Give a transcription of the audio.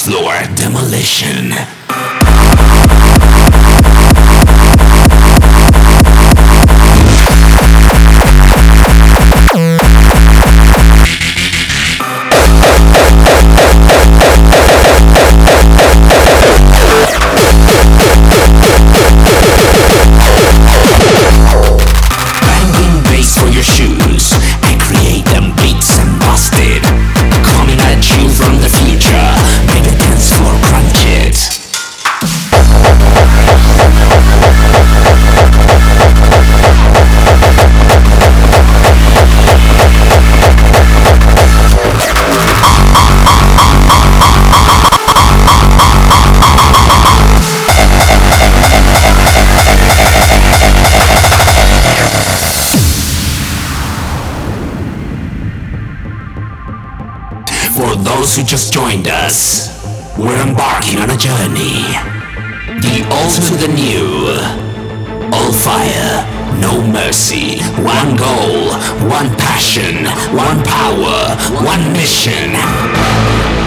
floor demolition. Banging bass for your shoes and create them beats and busted. Coming at you from the future, make the dance floor crunch it. For those who just joined us, we're embarking on a journey. The old to the new. All fire, no mercy. One goal, one passion, one power, one mission.